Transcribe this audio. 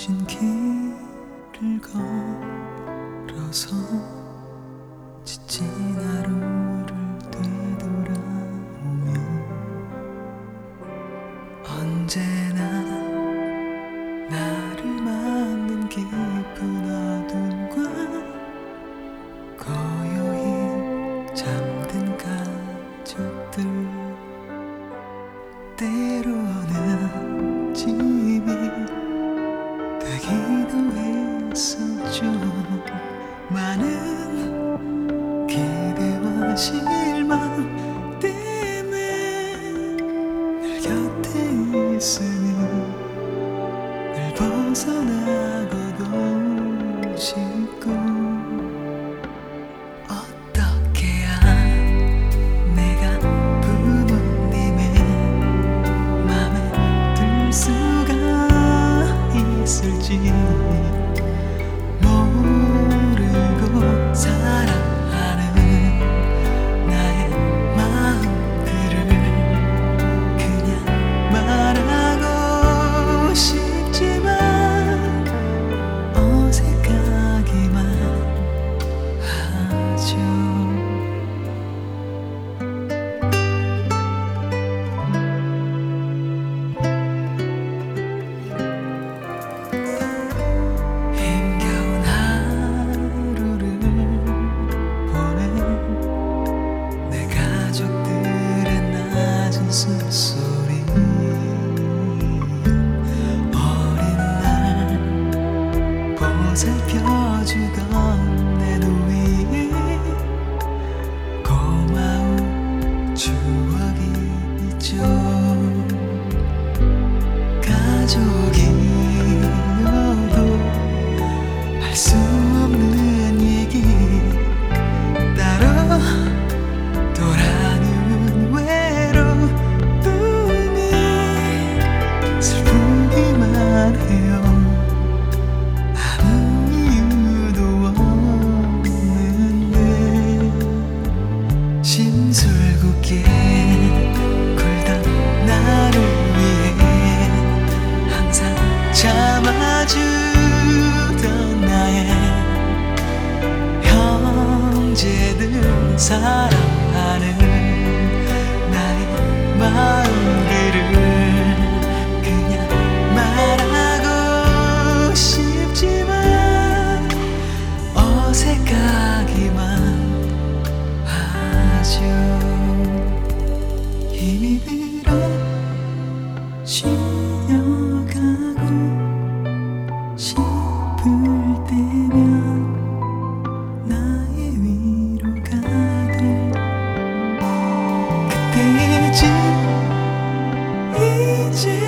빈 길을 걸어서 지친 하루를 되돌아오며 언제나 나를 맞는 깊은 어둠과 고요히 잠든 가족들, 때로는 짐이 되기도 했었죠. 많은 기대와 실망 때문에 늘 곁에 있으니 늘 벗어나고도 싶고, 어떻게 해야 내가 부모님의 맘에 들 수가 있을지 모르고 살아가는 나의 마음들을 그냥 말하고 싶지만 어색하기만 하죠. 힘겨운 하루를 보낸 내 가족들의 낮은 숨소리, 어린 날 보살펴주던 내 노이, 고마운 추억이 있죠. 가족이어도 할 수 없는 얘기, 따로 돌아는 외로움이 슬프기만 해요. 아무 이유도 없는데 심술궂게 굴던 나를 위해 항상 참아주던 나의 형제들, 사랑하는 나의 마음들을 그냥 말하고 싶지만 어색하기만 하죠. 힘이 들어 쉬어가고 싶을 때면 나의 위로가 돼. 그때쯤 이제